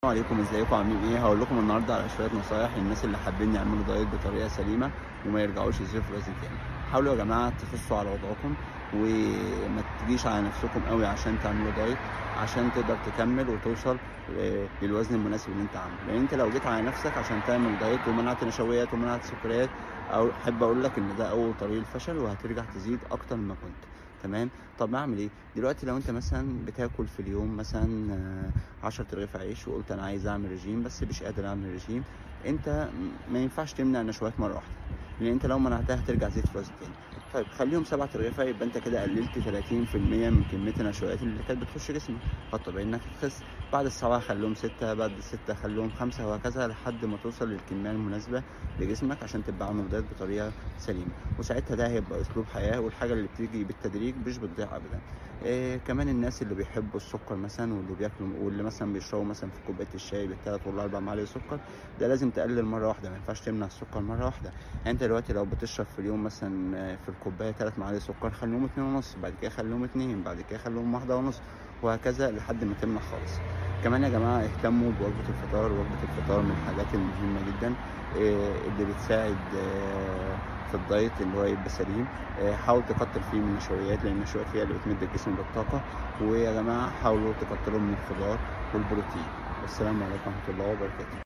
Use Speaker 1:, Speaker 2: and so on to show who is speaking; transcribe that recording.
Speaker 1: السلام عليكم، ازيكم عاملين ايه؟ هقول لكم النهارده على شويه نصايح للناس اللي حابين يعملوا دايت بطريقه سليمه وما يرجعوش يزيدوا في الوزن تاني. حاولوا يا جماعه تخسوا على وضعكم وما تجيش على نفسكم قوي عشان تعملوا دايت، عشان تقدر تكمل وتوصل للوزن المناسب اللي انت عامله. لان انت لو جيت على نفسك عشان تعمل دايت ومنعت نشويات ومنعت سكريات، او احب اقول لك ان ده اول طريق الفشل وهترجع تزيد اكتر مما كنت. تمام. طب اعمل ايه دلوقتي؟ لو انت مثلا بتاكل في اليوم مثلا 10 رغيف عيش وقلت انا عايز اعمل رجيم بس مش قادر اعمل رجيم، انت ما ينفعش تمنع النشويات مره واحده، لان انت لو منعتها هترجع زيت في وزن تاني. طيب خليهم 7 رغيف، يبقى انت كده قللت 30% من كميه النشويات اللي كانت بتخش جسمك، فالطبيعي انك تخس. بعد السبعة خليهم 6، بعد الستة خليهم 5، وهكذا لحد ما توصل للكميه المناسبه لجسمك عشان تبقى عامل دايت بطريقه سليمه. وساعتها ده هيبقى اسلوب حياه، والحاجه اللي بتيجي بالتدريج مش بتضيع ابدا. كمان الناس اللي بيحبوا السكر مثلا واللي بياكلوا واللي مثلا بيشربوا مثلا في كوبايه الشاي بالثلاث والاربع معالق سكر، ده لازم تقلل مره واحده، ما ينفعش تمنع السكر مره واحده. يعني انت دلوقتي لو بتشرب في اليوم مثلا في الكوبايه 3 معالق سكر، خليهم 2.5، بعد كده خليهم 2، بعد كده خليهم 1.5، وهكذا لحد ما تمنع خالص. كمان يا جماعه اهتموا بوجبه الفطار. وجبه الفطار من الحاجات المهمه جدا اللي بتساعد في الدايت اللي هو يبقى سليم. حاول تكتر فيه من النشويات، لان النشويات هي اللي بتمد الجسم بالطاقه. ويا جماعه حاولوا تكتروا من الخضار والبروتين. والسلام عليكم ورحمه الله وبركاته.